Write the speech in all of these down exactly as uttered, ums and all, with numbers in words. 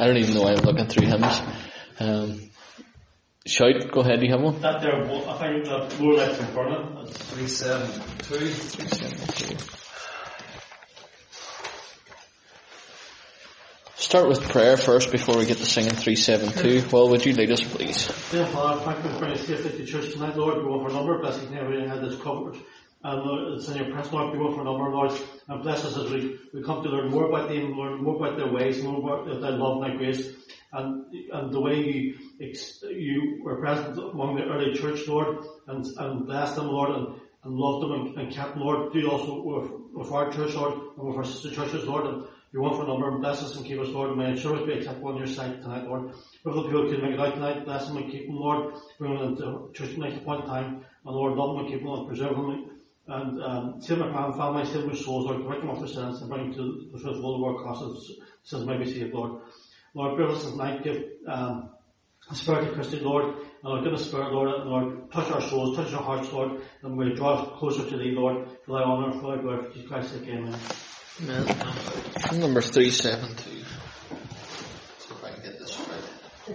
I don't even know why I'm looking through hymns. Um, shout, go ahead, you have one? That there, I think that More Lights in Burning, that's three seven two. three seven two. Start with prayer first before we get to singing three seven two. Well, would you lead us, please? Dear Father, thank you for bringing us here to the church tonight, Lord. We go for a number, blessing everything that is covered. And Lord, it's in your presence, Lord, we go for a number, Lord. And bless us as we, we come to learn more about them, Lord, more about their ways, more about their love and their grace. And, and the way you, you were present among the early church, Lord, and, and bless them, Lord, and, and loved them and, and kept them, Lord. Do also with, with our church, Lord, and with our sister churches, Lord. And we want for a number, and bless us and keep us, Lord. May ensure us be acceptable on your sight tonight, Lord. For the people who can make it out tonight, bless them and keep them, Lord. Bring them into church tonight at the point in time. And Lord, love them and keep them and preserve them. And um, save my parent family, save their souls, Lord. Correct them off their sins and bring them to the truth of all the world crosses, since may be saved, Lord. Lord, give us tonight, give um, a spirit of Christian, Lord. And Lord, give us spirit, Lord. And Lord, touch our souls, touch our hearts, Lord. And we draw us closer to thee, Lord. For thy honour, for thy glory, for Jesus Christ's sake, amen. Amen. Number three seven two. See if I can get this right.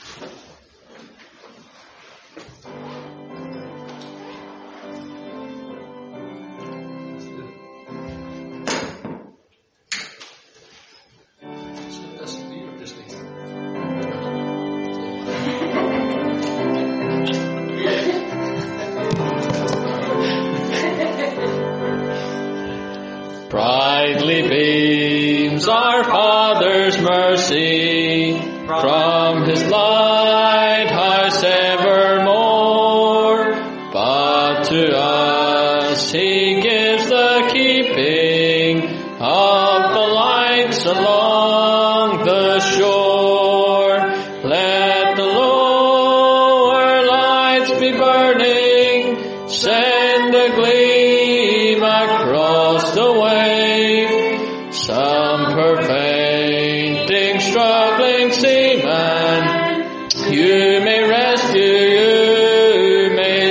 Brightly beams our Father's mercy from His lighthouse evermore, but to us He gives the keeping of the lights along the shore. Let the lower lights be burning, send a gleam across the wave. Some poor fainting, struggling seaman, you may rescue, you may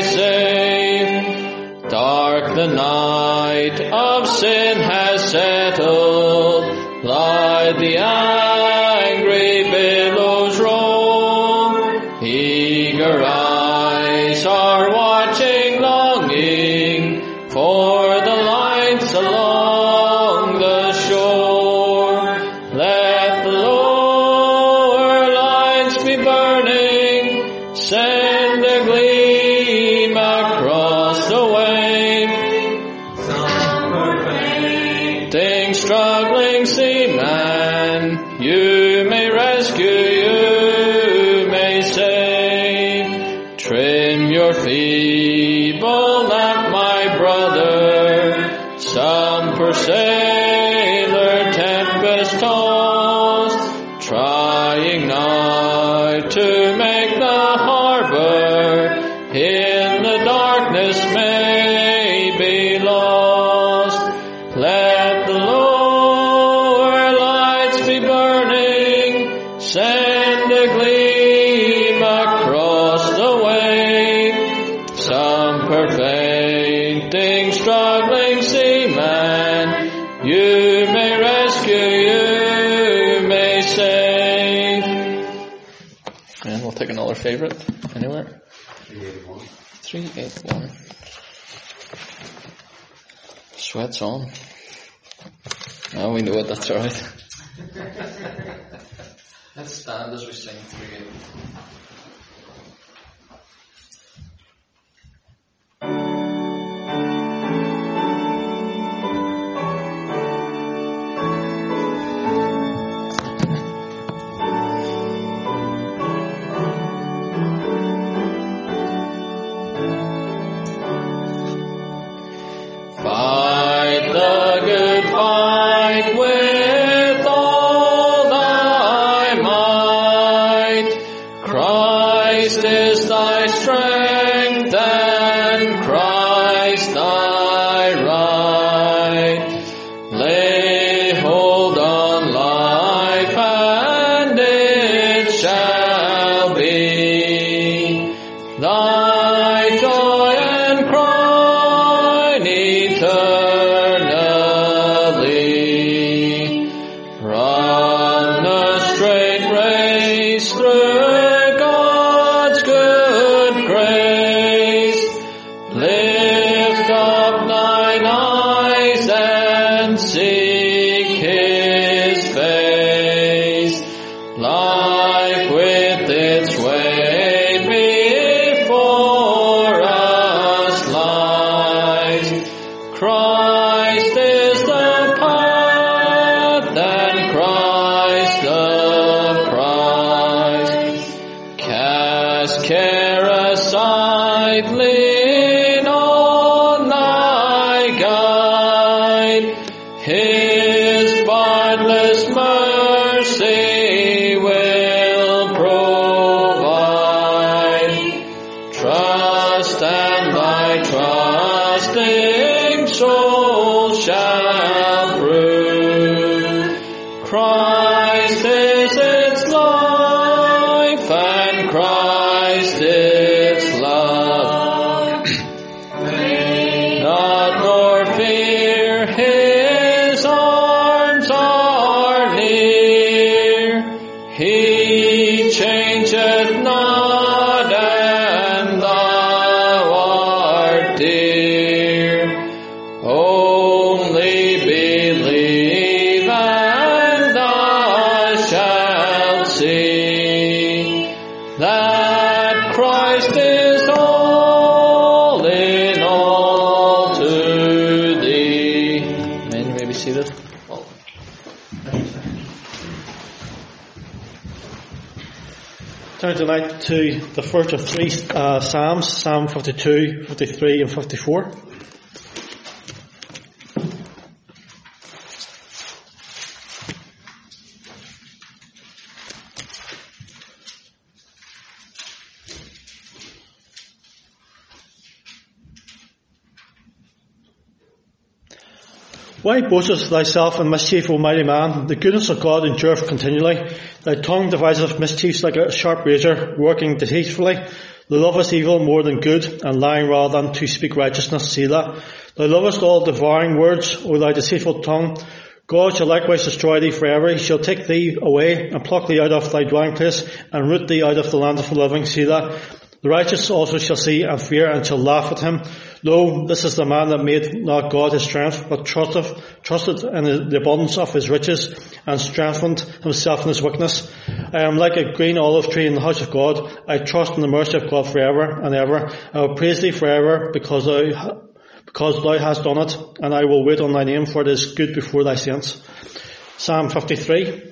save. Dark the night of sin has settled, lie the angry billows roam. Eager eyes are watching, longing for the lights along the shore. Let the lower lights be burning, send a gleam across the wave. Some poor fainting, struggling seaman, you may rescue, you may save. Trim your feeble lamp, my brother, some poor sailor tempest tossed, trying now to make the harbour, in the darkness may be lost. Let the lower lights be burning, send a gleam across the wave. Some poor fainting, struggling seaman, you may rescue, you may save. And we'll take another favourite. Anywhere? three eight one. Sweats on. Now we know it, that's alright. Let's stand as we sing three eight one. Fight the good fight with all thy might. Cry peace through God's good grace. Lift up thine eyes and seek His face. Life with its way before us lies. Christ is the path and Christ the prize. Cast care aside, lean on thy guide. His boundless mercy will provide. Trust and thy trusting soul shall prove. Christ is its life and Christ its love. Not nor fear, His arms are near. He changeth not, and thou art dear. Only believe and thou shalt see that Christ is all in all to thee. Amen. You may be seated. Turn tonight to the first of three uh, Psalms, Psalm fifty-two, fifty-three and fifty-four. Why boastest thyself in mischief, O mighty man? The goodness of God endureth continually. Thy tongue deviseth mischiefs like a sharp razor, working deceitfully. Thou lovest evil more than good, and lying rather than to speak righteousness. Selah. Thou lovest all devouring words, O thy deceitful tongue. God shall likewise destroy thee forever. He shall take thee away, and pluck thee out of thy dwelling place, and root thee out of the land of the living. Selah. The righteous also shall see and fear, and shall laugh at him. Lo, this is the man that made not God his strength, but trusted, trusted in the abundance of his riches, and strengthened himself in his weakness. I am like a green olive tree in the house of God. I trust in the mercy of God forever and ever. I will praise thee forever, because thou, because thou hast done it, and I will wait on thy name, for it is good before thy saints. Psalm fifty-three.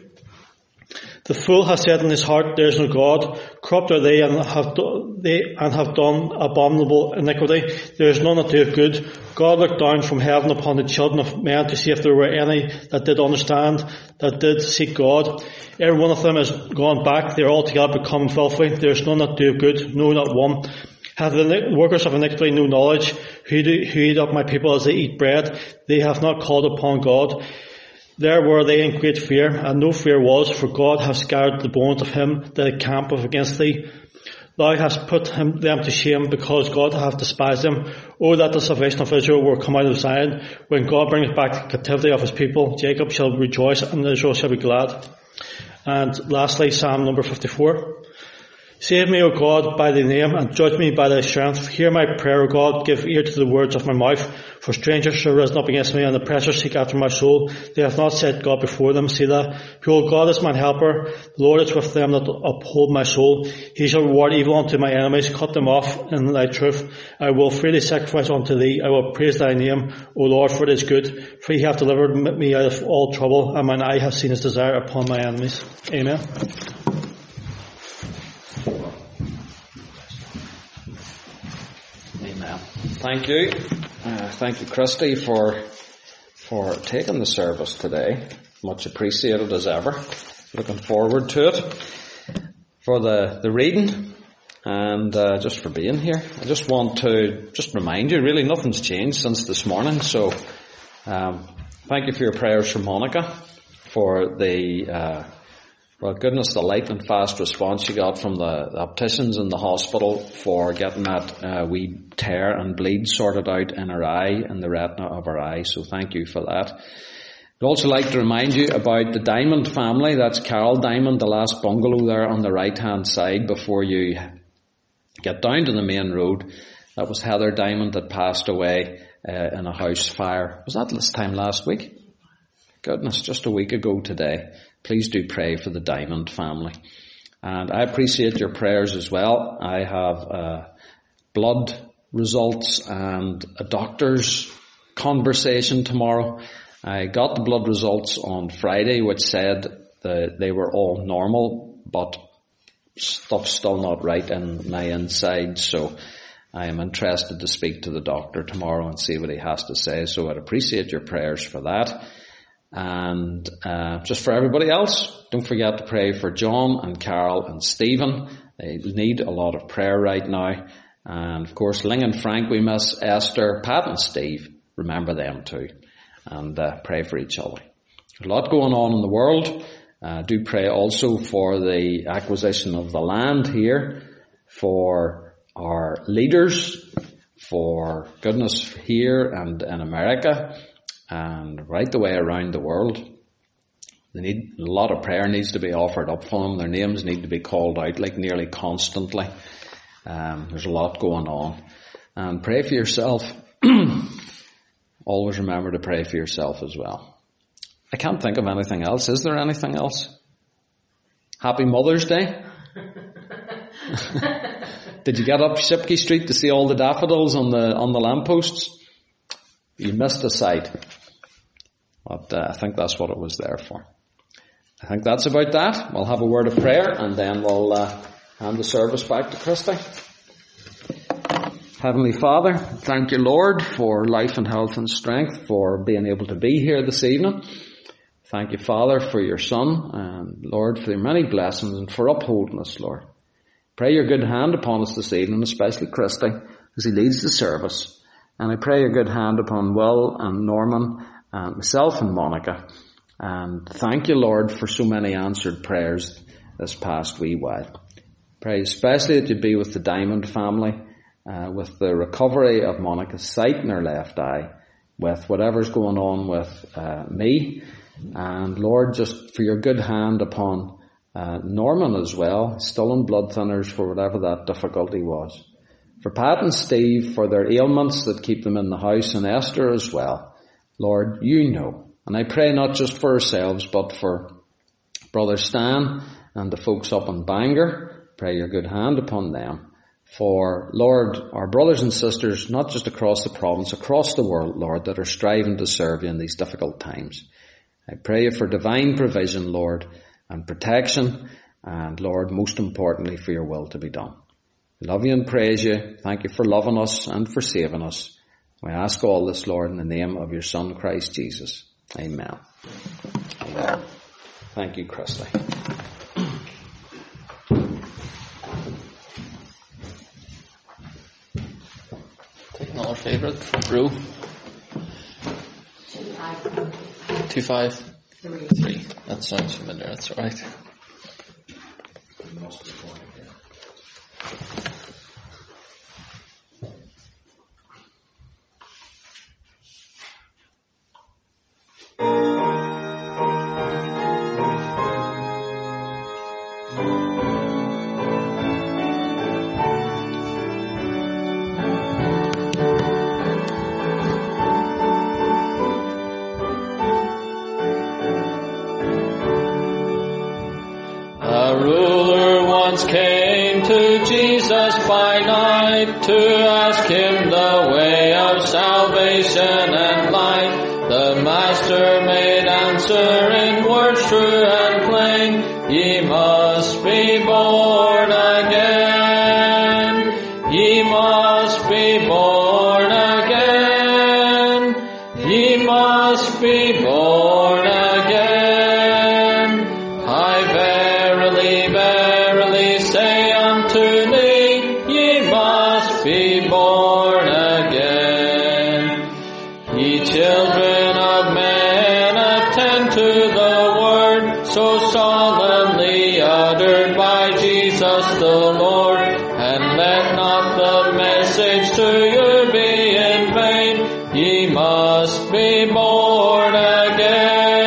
The fool has said in his heart, there is no God. Corrupt are they and have do, they and have done abominable iniquity. There is none that doeth good. God looked down from heaven upon the children of men to see if there were any that did understand, that did seek God. Every one of them is gone back. They are altogether become filthy. There is none that doeth good, no, not one. Have the workers of iniquity no knowledge? Who, do, who eat up my people as they eat bread? They have not called upon God. There were they in great fear, and no fear was, for God hath scattered the bones of him that encampeth against thee. Thou hast put him, them to shame, because God hath despised them. O that the salvation of Israel were come out of Zion. When God bringeth back the captivity of his people, Jacob shall rejoice, and Israel shall be glad. And lastly, Psalm number fifty-four. Save me, O God, by thy name, and judge me by thy strength. Hear my prayer, O God, give ear to the words of my mouth. For strangers shall rise up against me, and oppressors seek after my soul. They have not set God before them. Selah. Behold, God is mine helper. The Lord is with them that uphold my soul. He shall reward evil unto my enemies, cut them off in thy truth. I will freely sacrifice unto thee. I will praise thy name, O Lord, for it is good. For he hath delivered me out of all trouble, and mine eye hath seen his desire upon my enemies. Amen. Amen. Thank you. Uh, thank you, Christy, for for taking the service today. Much appreciated as ever. Looking forward to it. For the, the reading and uh, just for being here. I just want to just remind you, really nothing's changed since this morning. So um, thank you for your prayers for Monica, for the uh, well, goodness, the light and fast response you got from the, the opticians in the hospital for getting that uh, wee tear and bleed sorted out in her eye, in the retina of her eye. So thank you for that. I'd also like to remind you about the Diamond family. That's Carol Diamond, the last bungalow there on the right-hand side before you get down to the main road. That was Heather Diamond that passed away uh, in a house fire. Was that this time last week? Goodness, just a week ago today. Please do pray for the Diamond family. And I appreciate your prayers as well. I have uh, blood results and a doctor's conversation tomorrow. I got the blood results on Friday, which said that they were all normal, but stuff's still not right in my inside. So I am interested to speak to the doctor tomorrow and see what he has to say. So I'd appreciate your prayers for that. And uh, just for everybody else, don't forget to pray for John and Carol and Stephen. They need a lot of prayer right now. And of course, Ling and Frank, we miss Esther, Pat and Steve. Remember them too. And uh, pray for each other. There's a lot going on in the world. Uh, do pray also for the acquisition of the land here, for our leaders, for goodness here and in America, and right the way around the world. They need, a lot of prayer needs to be offered up for them. Their names need to be called out like nearly constantly. Um, there's a lot going on. And pray for yourself. Always remember to pray for yourself as well. I can't think of anything else. Is there anything else? Happy Mother's Day. Did you get up Shipkey Street to see all the daffodils on the on the lampposts? You missed a sight. But uh, I think that's what it was there for. I think that's about that. We'll have a word of prayer and then we'll uh, hand the service back to Christy. Heavenly Father, thank you, Lord, for life and health and strength, for being able to be here this evening. Thank you, Father, for your Son, and Lord, for your many blessings and for upholding us, Lord. Pray your good hand upon us this evening, especially Christy, as he leads the service. And I pray your good hand upon Will and Norman and myself and Monica. And thank you, Lord, for so many answered prayers this past wee while. Pray especially that you be with the Diamond family, Uh, with the recovery of Monica's sight in her left eye, with whatever's going on with uh, me, and Lord, just for your good hand upon uh, Norman as well, still on blood thinners for whatever that difficulty was. For Pat and Steve, for their ailments that keep them in the house, and Esther as well. Lord, you know. And I pray not just for ourselves, but for Brother Stan and the folks up in Bangor. Pray your good hand upon them. For, Lord, our brothers and sisters, not just across the province, across the world, Lord, that are striving to serve you in these difficult times. I pray you for divine provision, Lord, and protection, and, Lord, most importantly, for your will to be done. We love you and praise you. Thank you for loving us and for saving us. We ask all this, Lord, in the name of your Son, Christ Jesus. Amen. Amen. Thank you, Christy. Another favourite from Brew. Two five. Two five. Three. Three. That sounds familiar. That's all right. By night to ask him the way of salvation and light. The Master made answer in words true and plain, ye must be born again. Ye must be born again. Ye must be born again. I verily, verily say unto thee, be born again. Ye children of men, attend to the word so solemnly uttered by Jesus the Lord, and let not the message to you be in vain. Ye must be born again.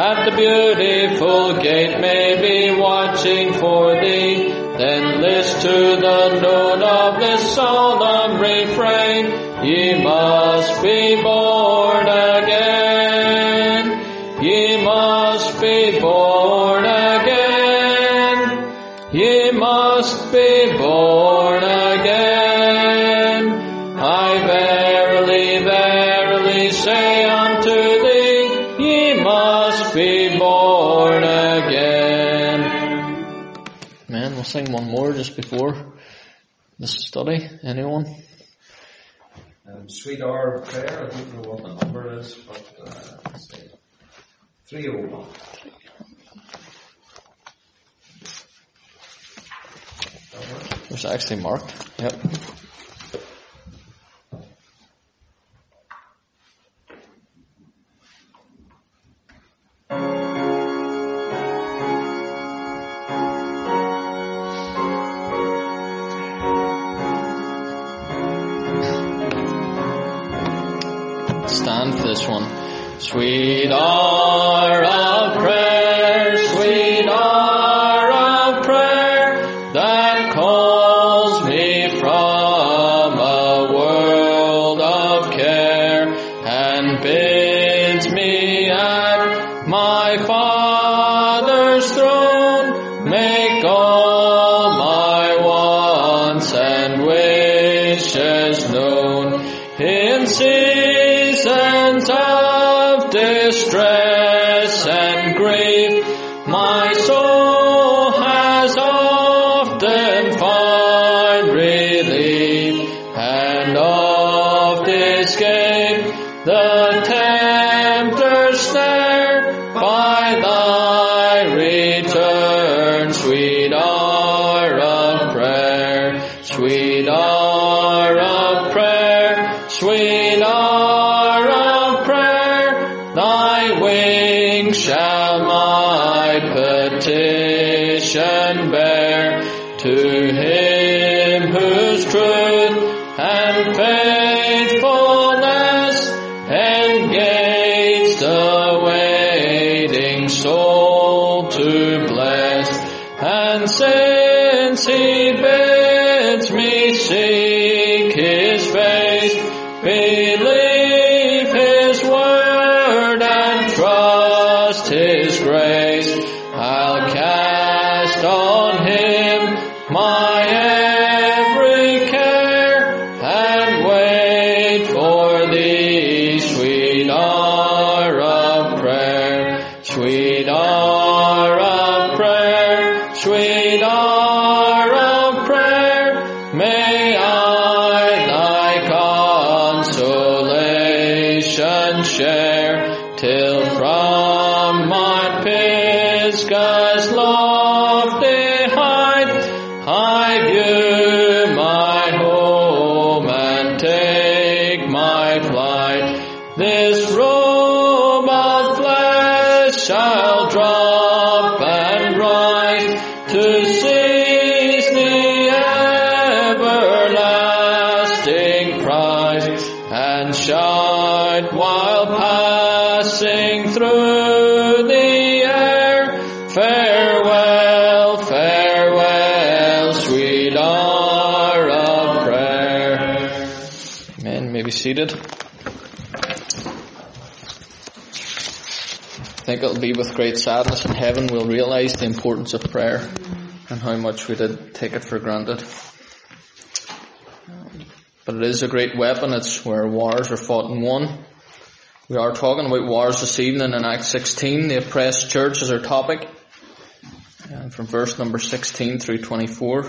at the beautiful gate may be watching for thee. Then list to the note of this solemn refrain, ye must be born again. Ye must be born again. Ye must be born again. I verily, verily say unto thee, ye must be born again. Man, we'll sing one more just before this study. Anyone? Um, Sweet Hour of Prayer, I don't know what the number is, but uh, let's see. three oh one. There's actually marked. Yep. Stand for this one. Sweet hour of prayer, sweet hour of prayer, that calls me from a world of care, and bids me at my Father's throne make all my wants and wishes known. In seasons of distress and grief, my soul has often found relief, and oft escaped the tempter's snare by thy return. Sweet hour of prayer, sweet hour of prayer, sweet hour of prayer, thy wings shall my petition bear. To him whose truth and faithfulness engage the waiting soul to bless. And since he bids me seek his face, believe his word and trust his grace, I'll cast on him my every care and wait for thee. Sweet hour of prayer, sweet hour of prayer, sweet hour of prayer, may I thy consolation share, till from my Pisgah's lofty height I view my home and take my flight. This robe of flesh I'll drop and rise to seize the everlasting prize, and shout while passing through the air, farewell, farewell, sweet hour of prayer. Amen. May be seated. I think it'll be with great sadness in heaven we'll realise the importance of prayer and how much we did take it for granted. But it is a great weapon. It's where wars are fought and won. We are talking about wars this evening in Acts sixteen. The oppressed church is our topic. And from verse number sixteen through twenty-four.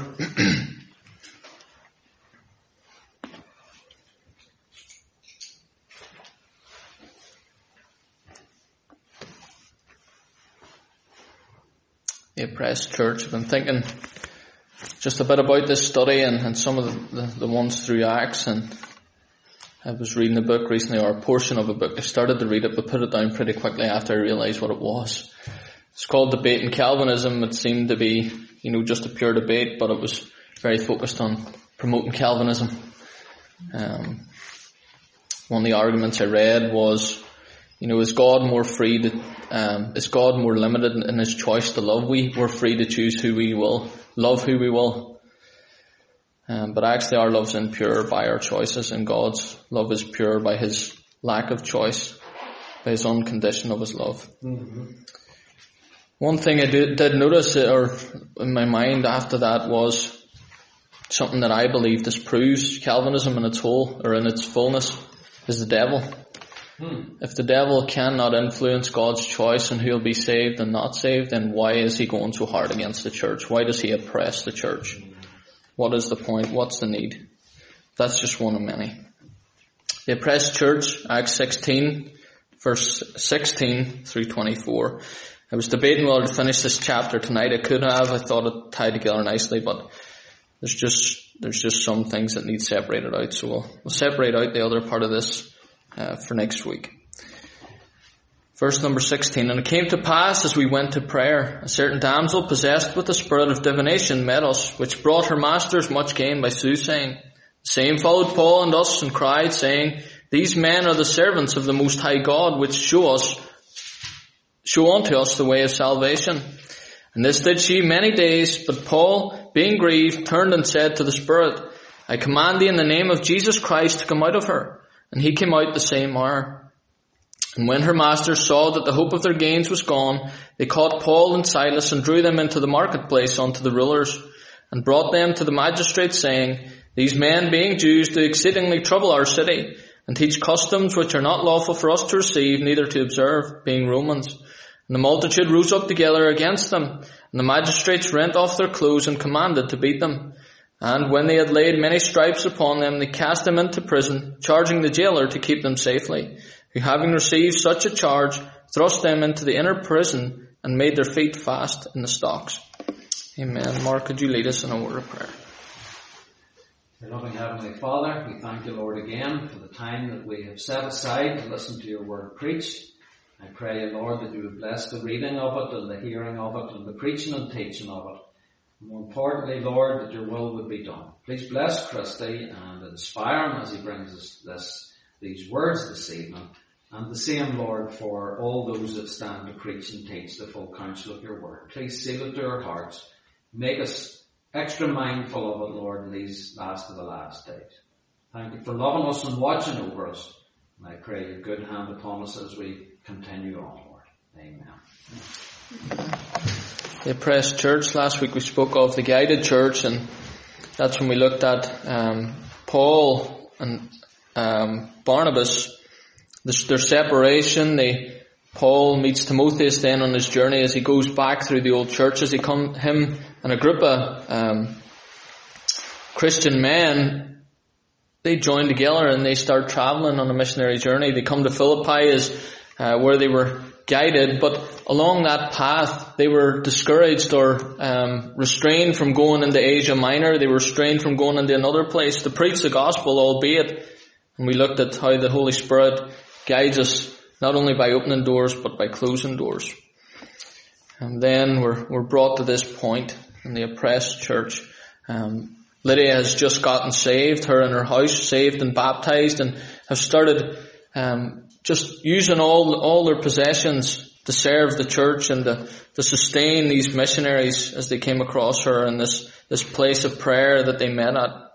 The oppressed church. I've been thinking just a bit about this study and, and some of the, the, the ones through Acts, and I was reading a book recently, or a portion of a book. I started to read it but put it down pretty quickly after I realised what it was. It's called Debating Calvinism. It seemed to be, you know, just a pure debate, but it was very focused on promoting Calvinism. Um, one of the arguments I read was, You know, is God more free to, um, is God more limited in, in his choice to love? We, we're free to choose who we will, love who we will. Um, but actually our love's impure by our choices, and God's love is pure by his lack of choice, by his uncondition of his love. Mm-hmm. One thing I did, did notice, or in my mind after that, was something that I believe disproves Calvinism in its whole, or in its fullness, is the devil. Hmm. If the devil cannot influence God's choice on who'll be saved and not saved, then why is he going so hard against the church? Why does he oppress the church? What is the point? What's the need? That's just one of many. The oppressed church, Acts sixteen, verse sixteen through twenty-four. I was debating whether to finish this chapter tonight. I could have. I thought it tied together nicely, but there's just there's just some things that need separated out. So we'll, we'll separate out the other part of this uh, for next week. Verse number sixteen. And it came to pass as we went to prayer, a certain damsel possessed with the spirit of divination met us, which brought her masters much gain by soothsaying. The same followed Paul and us, and cried, saying, These men are the servants of the Most High God, which show us Show unto us the way of salvation. And this did she many days, but Paul, being grieved, turned and said to the Spirit, I command thee in the name of Jesus Christ to come out of her. And he came out the same hour. And when her masters saw that the hope of their gains was gone, they caught Paul and Silas and drew them into the marketplace unto the rulers, and brought them to the magistrates, saying, These men, being Jews, do exceedingly trouble our city, and teach customs which are not lawful for us to receive, neither to observe, being Romans. And the multitude rose up together against them, and the magistrates rent off their clothes and commanded to beat them. And when they had laid many stripes upon them, they cast them into prison, charging the jailer to keep them safely, who having received such a charge, thrust them into the inner prison, and made their feet fast in the stocks. Amen. Mark, could you lead us in a word of prayer? Dear loving Heavenly Father, we thank you, Lord, again for the time that we have set aside to listen to your word preached. I pray, Lord, that you would bless the reading of it and the hearing of it and the preaching and teaching of it. And more importantly, Lord, that your will would be done. Please bless Christy and inspire him as he brings us this, these words this evening. And the same, Lord, for all those that stand to preach and teach the full counsel of your word. Please seal it to our hearts. Make us extra mindful of it, Lord, in these last of the last days. Thank you for loving us and watching over us. And I pray your good hand upon us as we continue on, Lord. Amen. The oppressed church. Last week we spoke of the guided church, and that's when we looked at um, Paul and um, Barnabas, this, their separation. They, Paul meets Timotheus then on his journey as he goes back through the old churches. He come, him and Agrippa, um, Christian men, they join together and they start traveling on a missionary journey. They come to Philippi as uh, where they were guided, but along that path they were discouraged or um, restrained from going into Asia Minor. They were restrained from going into another place to preach the gospel, albeit. And we looked at how the Holy Spirit guides us not only by opening doors but by closing doors. And then we're we're brought to this point in the oppressed church. Um, Lydia has just gotten saved, her and her house saved and baptized, and have started um, just using all all their possessions to serve the church and to, to sustain these missionaries as they came across her in this this place of prayer that they met at.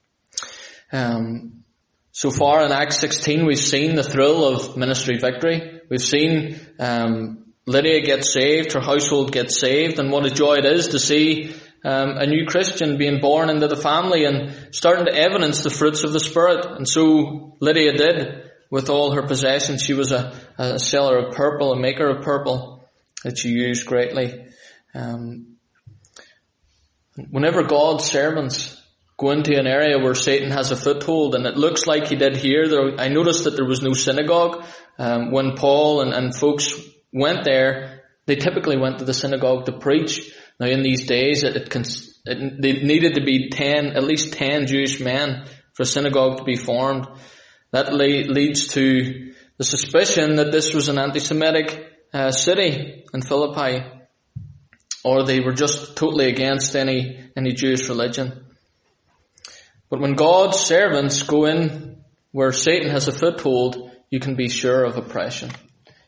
Um, so far in Acts sixteen, we've seen the thrill of ministry victory. We've seen um, Lydia get saved, her household get saved, and what a joy it is to see Um, a new Christian being born into the family and starting to evidence the fruits of the Spirit. And so Lydia did with all her possessions. She was a, a seller of purple, a maker of purple that she used greatly. Um, whenever God's servants go into an area where Satan has a foothold, and it looks like he did here, there, I noticed that there was no synagogue. Um, when Paul and, and folks went there, they typically went to the synagogue to preach. Now in these days, it, it, it they needed to be ten, at least ten Jewish men for a synagogue to be formed. That le- leads to the suspicion that this was an anti-Semitic uh, city in Philippi, or they were just totally against any any Jewish religion. But when God's servants go in where Satan has a foothold, you can be sure of oppression.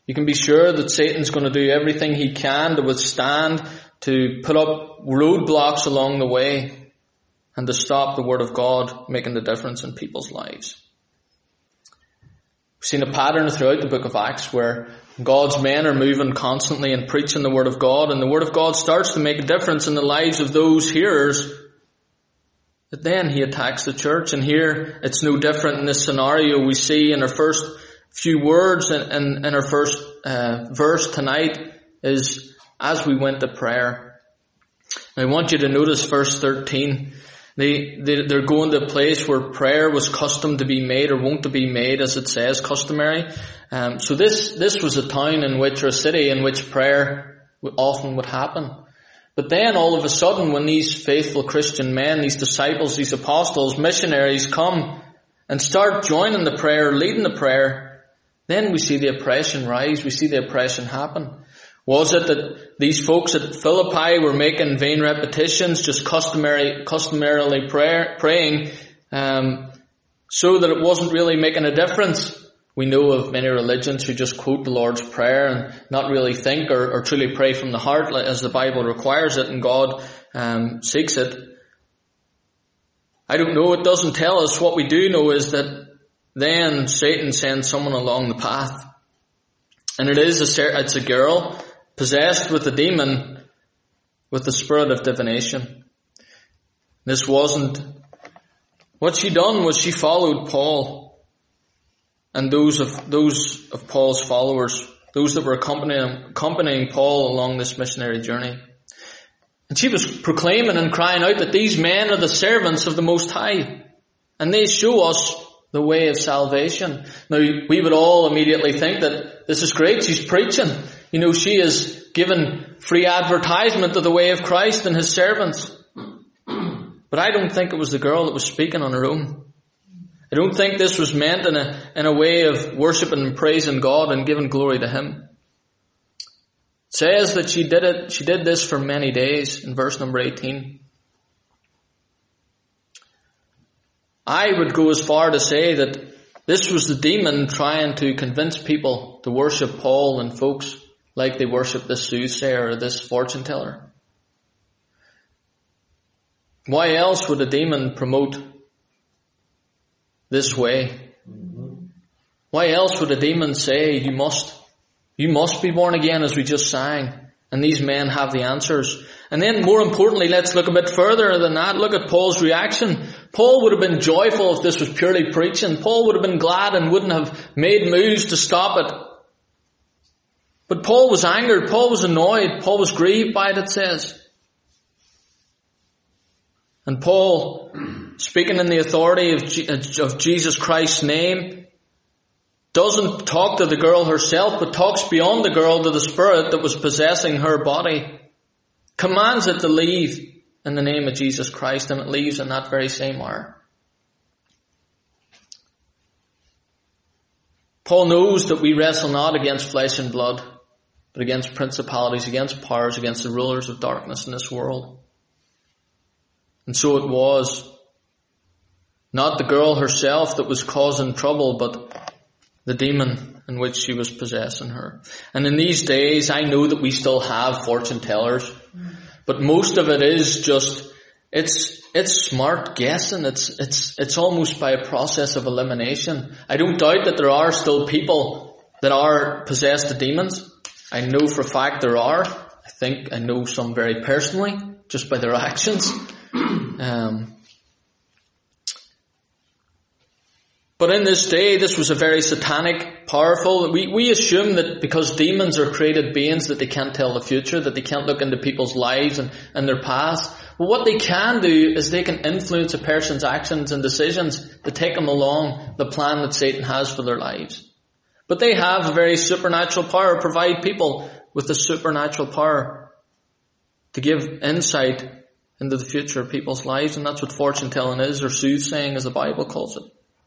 You can be sure that Satan's going to do everything he can to withstand, to put up roadblocks along the way, and to stop the Word of God making the difference in people's lives. We've seen a pattern throughout the book of Acts where God's men are moving constantly and preaching the Word of God, and the Word of God starts to make a difference in the lives of those hearers. But then he attacks the church, and here it's no different in this scenario. We see in our first few words in, in, in our first uh, verse tonight is, as we went to prayer. I want you to notice verse thirteen. They, they, they're going to a place where prayer was custom to be made, or wont to be made, as it says, customary. Um, so this, this was a town in which, or a city in which prayer often would happen. But then all of a sudden, when these faithful Christian men, these disciples, these apostles, missionaries come and start joining the prayer, leading the prayer, then we see the oppression rise, we see the oppression happen. Was it that these folks at Philippi were making vain repetitions, just customary, customarily prayer, praying, um, so that it wasn't really making a difference? We know of many religions who just quote the Lord's Prayer and not really think or, or truly pray from the heart as the Bible requires it and God um, seeks it. I don't know, it doesn't tell us. What we do know is that then Satan sends someone along the path. And it is a, it's a girl possessed with a demon with the spirit of divination. This wasn't, what she done was she followed Paul and those of, those of Paul's followers, those that were accompanying, accompanying Paul along this missionary journey. And she was proclaiming and crying out that these men are the servants of the Most High, and they show us the way of salvation. Now, we would all immediately think that this is great, she's preaching. You know, she is giving free advertisement of the way of Christ and His servants. But I don't think it was the girl that was speaking on her own. I don't think this was meant in a, in a way of worshiping and praising God and giving glory to Him. It says that she did it, she did this for many days in verse number eighteen. I would go as far to say that this was the demon trying to convince people to worship Paul and folks like they worship this soothsayer or this fortune teller. Why else would a demon promote this way? Why else would a demon say, you must, you must be born again, as we just sang? And these men have the answers. And then more importantly, let's look a bit further than that. Look at Paul's reaction. Paul would have been joyful if this was purely preaching. Paul would have been glad and wouldn't have made moves to stop it. But Paul was angered. Paul was annoyed. Paul was grieved by it, it says. And Paul, speaking in the authority of, G- of Jesus Christ's name, doesn't talk to the girl herself, but talks beyond the girl to the spirit that was possessing her body. Commands it to leave in the name of Jesus Christ, and it leaves in that very same hour. Paul knows that we wrestle not against flesh and blood, but against principalities, against powers, against the rulers of darkness in this world. And so it was not the girl herself that was causing trouble, but the demon in which she was possessing her. And in these days, I know that we still have fortune tellers, but most of it is just, it's, it's smart guessing. It's, it's, it's almost by a process of elimination. I don't doubt that there are still people that are possessed of demons. I know for a fact there are. I think I know some very personally, just by their actions. Um, But in this day, this was a very satanic, powerful, we, we assume that because demons are created beings that they can't tell the future, that they can't look into people's lives and, and their past. But what they can do is they can influence a person's actions and decisions to take them along the plan that Satan has for their lives. But they have a very supernatural power, provide people with the supernatural power to give insight into the future of people's lives. And that's what fortune telling is, or soothsaying as the Bible calls it.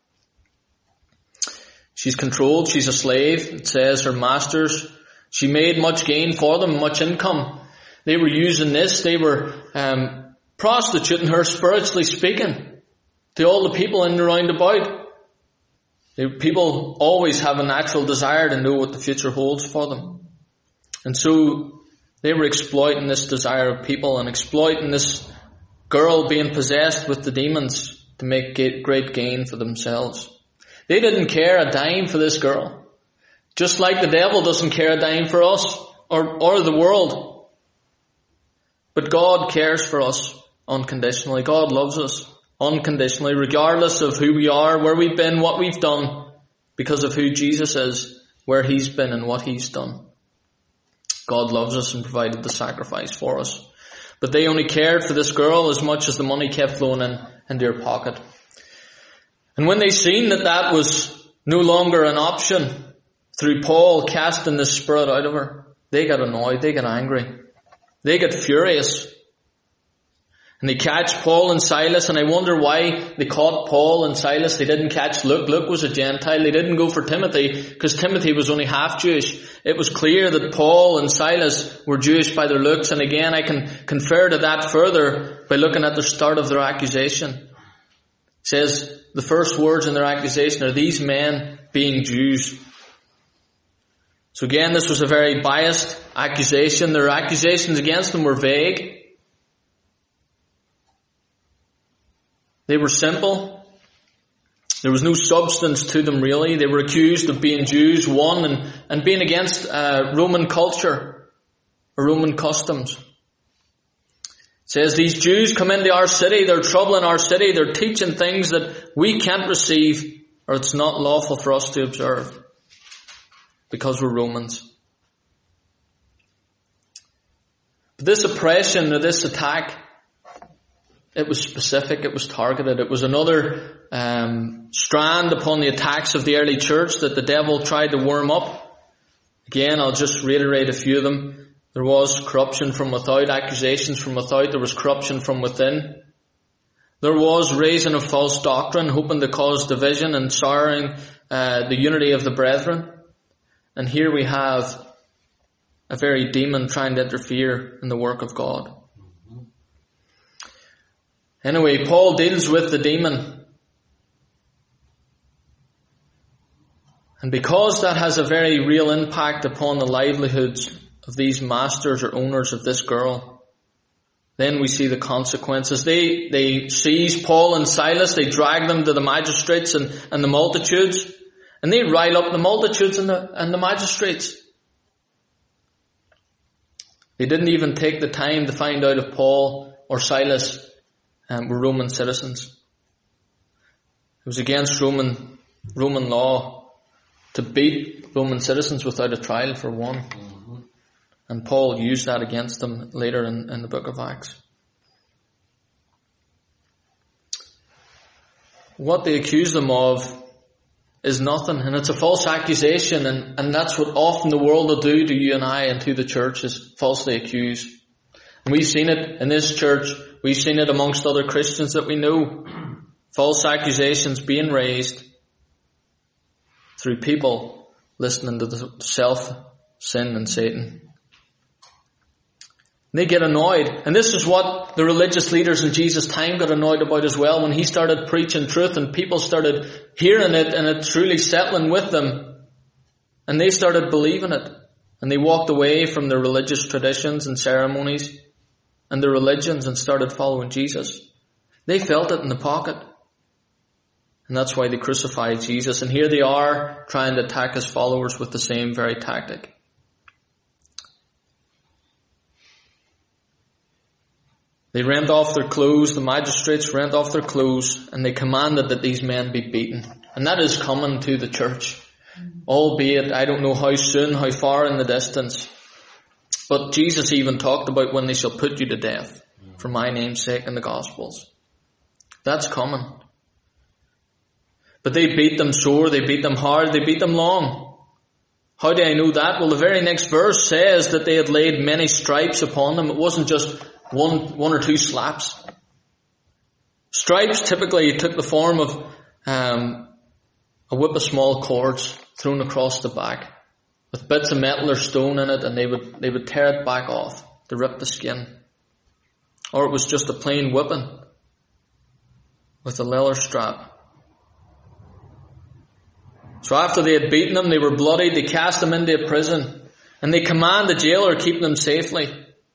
She's controlled, she's a slave. It says her masters, she made much gain for them, much income. They were using this, they were um, prostituting her, spiritually speaking, to all the people in and round about. They, people always have a natural desire to know what the future holds for them. And so they were exploiting this desire of people and exploiting this girl being possessed with the demons to make great gain for themselves. They didn't care a dime for this girl. Just like the devil doesn't care a dime for us or, or the world. But God cares for us unconditionally. God loves us unconditionally, regardless of who we are, where we've been, what we've done, because of who Jesus is, where He's been and what He's done. God loves us and provided the sacrifice for us. But they only cared for this girl as much as the money kept flowing in into her pocket. And when they seen that that was no longer an option through Paul casting the spirit out of her, they got annoyed, they got angry, they got furious. And they catch Paul and Silas, and I wonder why they caught Paul and Silas. They didn't catch Luke. Luke was a Gentile. They didn't go for Timothy because Timothy was only half Jewish. It was clear that Paul and Silas were Jewish by their looks. And again, I can confer to that further by looking at the start of their accusation. It says the first words in their accusation are, these men being Jews. So again, this was a very biased accusation. Their accusations against them were vague. They were simple. There was no substance to them really. They were accused of being Jews, one, and, and being against uh, Roman culture or Roman customs. It says these Jews come into our city, they're troubling our city, they're teaching things that we can't receive or it's not lawful for us to observe because we're Romans. But this oppression or this attack, it was specific, it was targeted. It was another um, strand upon the attacks of the early church that the devil tried to worm up. Again, I'll just reiterate a few of them. There was corruption from without, accusations from without. There was corruption from within. There was raising of false doctrine, hoping to cause division and souring uh, the unity of the brethren. And here we have a very demon trying to interfere in the work of God. Anyway, Paul deals with the demon. And because that has a very real impact upon the livelihoods of these masters or owners of this girl, then we see the consequences. They they seize Paul and Silas, they drag them to the magistrates and, and the multitudes, and they rile up the multitudes and the, and the magistrates. They didn't even take the time to find out if Paul or Silas Um, were Roman citizens. It was against Roman Roman law to beat Roman citizens without a trial, for one. Mm-hmm. And Paul used that against them later in, in the book of Acts. What they accuse them of is nothing, and it's a false accusation, and, and that's what often the world will do to you and I and to the church, is falsely accuse. And we've seen it in this church. We've seen it amongst other Christians that we know. False accusations being raised through people listening to the self, sin and Satan. They get annoyed. And this is what the religious leaders in Jesus' time got annoyed about as well. When he started preaching truth and people started hearing it and it truly settling with them. And they started believing it. And they walked away from their religious traditions and ceremonies and their religions and started following Jesus. They felt it in the pocket. And that's why they crucified Jesus. And here they are trying to attack his followers with the same very tactic. They rent off their clothes, the magistrates rent off their clothes, and they commanded that these men be beaten. And that is coming to the church. Albeit, I don't know how soon, how far in the distance. But Jesus even talked about when they shall put you to death for my name's sake in the Gospels. That's coming. But they beat them sore, they beat them hard, they beat them long. How do I know that? Well, the very next verse says that they had laid many stripes upon them. It wasn't just one, one or two slaps. Stripes typically took the form of um, a whip of small cords thrown across the back with bits of metal or stone in it, and they would they would tear it back off to rip the skin. Or it was just a plain whipping with a leather strap. So after they had beaten him, they were bloodied, they cast him into a prison, and they command the jailer keep them safely.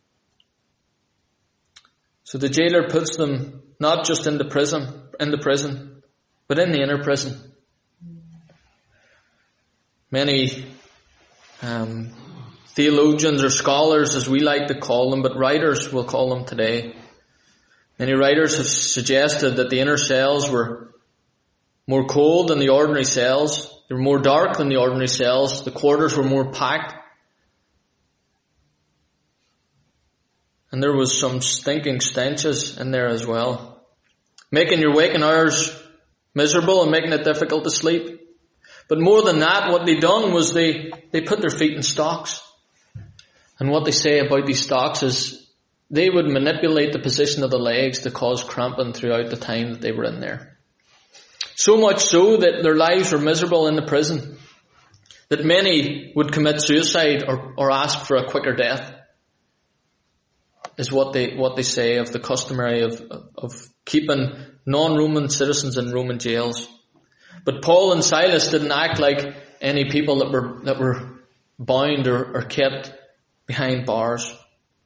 So the jailer puts them not just into prison, in the prison, but in the inner prison. Many um, theologians or scholars, as we like to call them, but writers will call them today. Many writers have suggested that the inner cells were more cold than the ordinary cells. They were more dark than the ordinary cells. The quarters were more packed. And there was some stinking stenches in there as well, making your waking hours miserable and making it difficult to sleep. But more than that, what they done was they, they put their feet in stocks. And what they say about these stocks is they would manipulate the position of the legs to cause cramping throughout the time that they were in there. So much so that their lives were miserable in the prison, that many would commit suicide or, or ask for a quicker death, is what they what they say of the customary of, of keeping non-Roman citizens in Roman jails. But Paul and Silas didn't act like any people that were that were bound or, or kept behind bars.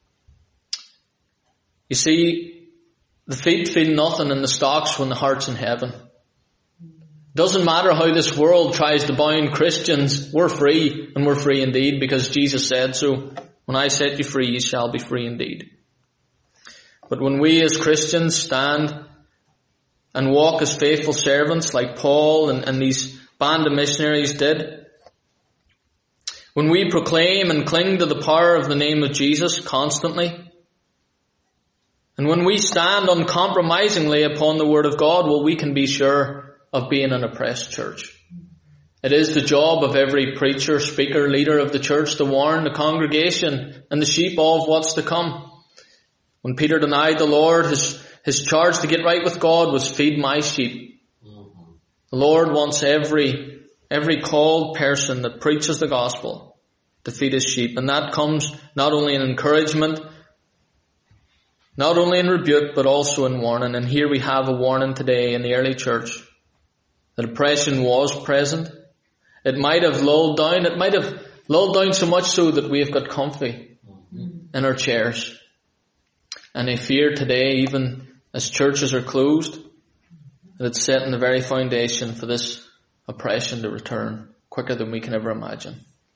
You see, the feet feel nothing in the stocks when the heart's in heaven. Doesn't matter how this world tries to bind Christians, we're free, and we're free indeed, because Jesus said so. When I set you free, you shall be free indeed. But when we as Christians stand and walk as faithful servants like Paul and, and these band of missionaries did, when we proclaim and cling to the power of the name of Jesus constantly, and when we stand uncompromisingly upon the Word of God, well, we can be sure of being an oppressed church. It is the job of every preacher, speaker, leader of the church to warn the congregation and the sheep of what's to come. When Peter denied the Lord, his, his charge to get right with God was feed my sheep. Mm-hmm. The Lord wants every, every called person that preaches the gospel to feed his sheep. And that comes not only in encouragement, not only in rebuke, but also in warning. And here we have a warning today in the early church that oppression was present. It might have lulled down. It might have lulled down so much so that we have got comfy mm-hmm. in our chairs. And I fear today, even as churches are closed, that it's setting the very foundation for this oppression to return quicker than we can ever imagine.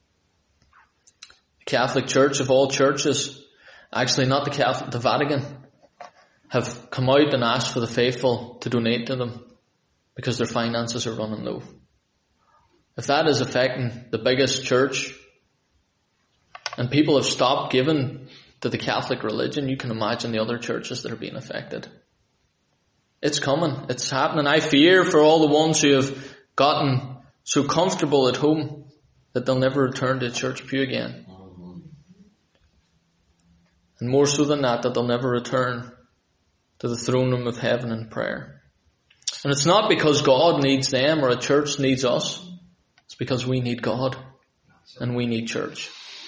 The Catholic Church of all churches, actually not the Catholic, the Vatican, have come out and asked for the faithful to donate to them because their finances are running low. If that is affecting the biggest church and people have stopped giving to the Catholic religion, you can imagine the other churches that are being affected. It's coming. It's happening. I fear for all the ones who have gotten so comfortable at home that they'll never return to a church pew again. And more so than that, that they'll never return to the throne room of heaven in prayer. And it's not because God needs them or a church needs us. It's because we need God and we need church.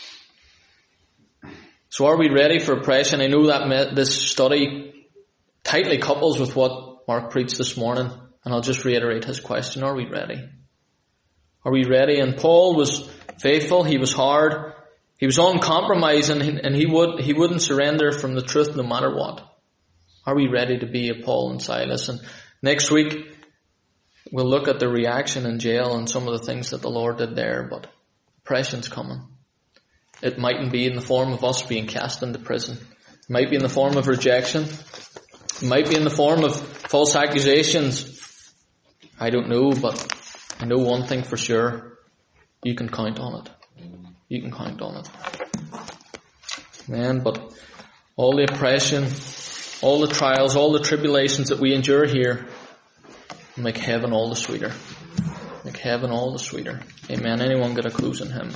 So are we ready for oppression? I know that this study tightly couples with what Mark preached this morning, and I'll just reiterate his question. Are we ready? Are we ready? And Paul was faithful. He was hard. He was uncompromising, and he would he wouldn't surrender from the truth no matter what. Are we ready to be a Paul and Silas? And next week we'll look at the reaction in jail and some of the things that the Lord did there, but oppression's coming. It mightn't be in the form of us being cast into prison. It might be in the form of rejection. It might be in the form of false accusations. I don't know, but I know one thing for sure. You can count on it. You can count on it. Man, but all the oppression, all the trials, all the tribulations that we endure here make heaven all the sweeter. Make heaven all the sweeter. Amen. Anyone got a closing hymn?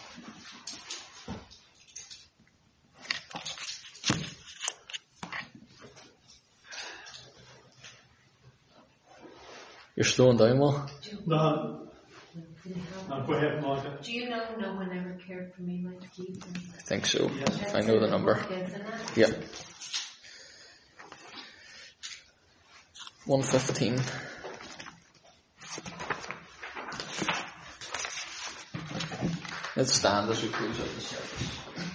You're slowing down, Will? No. No, go ahead, Monica. Do you know no one ever cared for me like you? I think so. Yes. I know the number. Yep. one fifteen. Let's stand as we close out the service.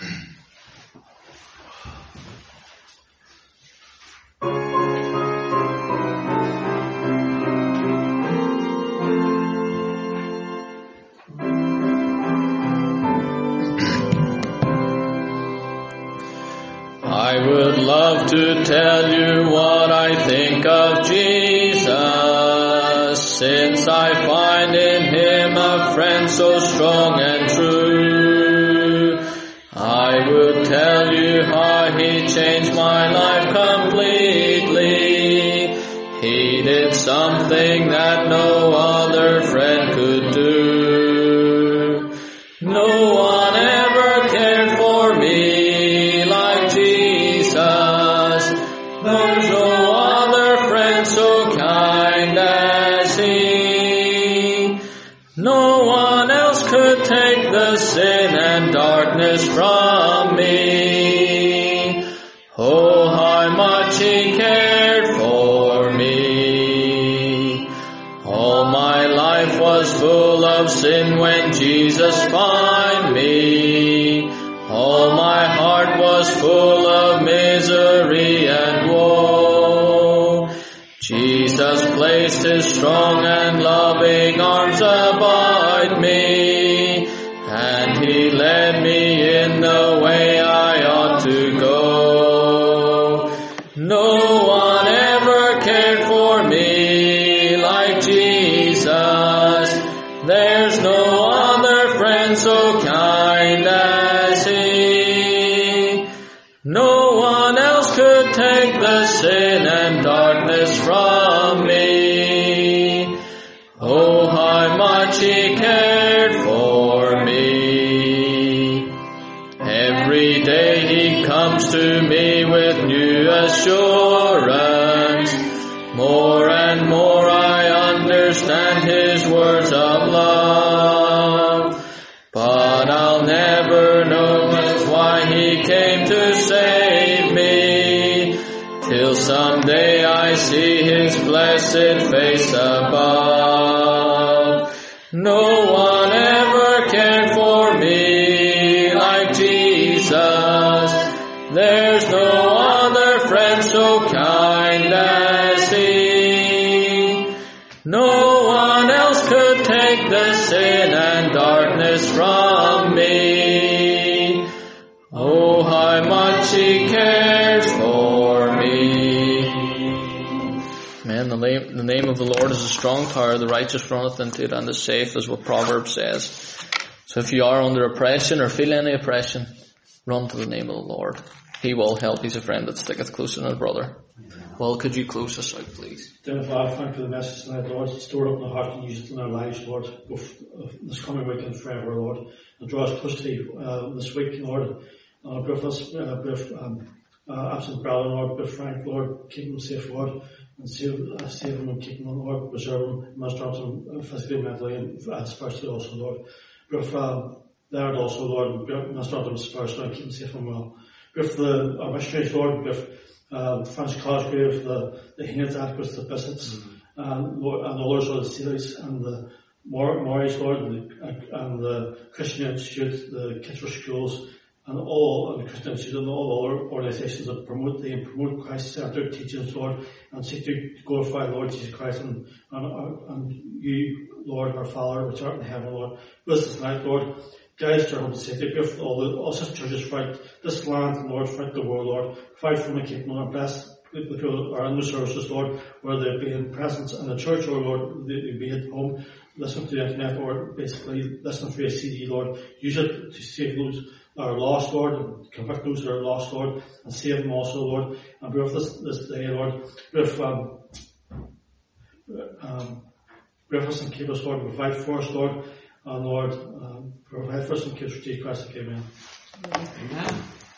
I would love to tell you what I think of Jesus, since I find in Him a friend so strong and true. I would tell you how He changed my life completely. He did something that no other friend could do. No one ever cared for me like Jesus. There's no other friend so kind as He. No one else could take the sin and darkness from me. Oh, how much He cared for me. All my life was full of sin when Jesus found me. All my heart was full of misery and woe. Jesus placed His strong and loving arms about me, and He led me in the way I ought to go. No one ever cared for me like Jesus. There's no other friend so kind as He. No one else could take the sin and darkness from me. Oh, how much He cared for me. Every day He comes to me with new assurance. More and more I understand His words of love. But I'll never know just why He came to save me, till someday I see His blessed face above. No one ever cared for me like Jesus. There's no other friend so kind as He. No one else could take the sin and darkness from me. Oh, how much He cares for me. Amen. The name, the name of the Lord is a strong tower. The righteous runneth into it and is safe, is what Proverbs says. So if you are under oppression or feel any oppression, run to the name of the Lord. He will help. He's a friend that sticketh closer than a brother. Well, could you close us out, please? Dear Father, thank you for the message tonight, Lord. Store it up in our heart and use it in our lives, Lord, both this coming week and forever, Lord. And draw us close to you uh, this week, Lord. Uh, with us, uh, with um, uh, absent brother, Lord, with Frank, Lord, keep him safe, Lord, and save, uh, save him and keep him, Lord, preserve him, minister him physically, mentally, and uh, spiritually also, Lord. With uh, Laird also, Lord, minister him spiritually and keep him safe and well. With the our missionaries, Lord, with uh, Francis Cosgrave, the the Haines Atticus, the Bishops, mm-hmm. and Lord, and the Lords of the Series, and the Morris, Lord, and the, and the Christian Institute, the Kitchener Schools, and all and the Christian Institute, and all other organisations that promote the and promote Christ-centred teachings, Lord, and seek to glorify Lord Jesus Christ and and, and you, Lord, our Father, which art in heaven, Lord. Bless us tonight, Lord. Guide us to our home safety. Give all the all such churches throughout this land, Lord, throughout the world, Lord. Provide for and keep them, Lord. Bless people who are in the services, Lord, whether they be in presence in the church or, Lord, they be at home, listening to the internet, or basically listening through a C D, Lord. Use it to save those that are lost, Lord, and convict those that are lost, Lord, and save them also, Lord. And be with us this day, Lord. Be with, um, um, be with us and keep us, Lord. Provide for us, Lord. And Lord, um, provide for us and keep us, Jesus Christ. Amen. Amen.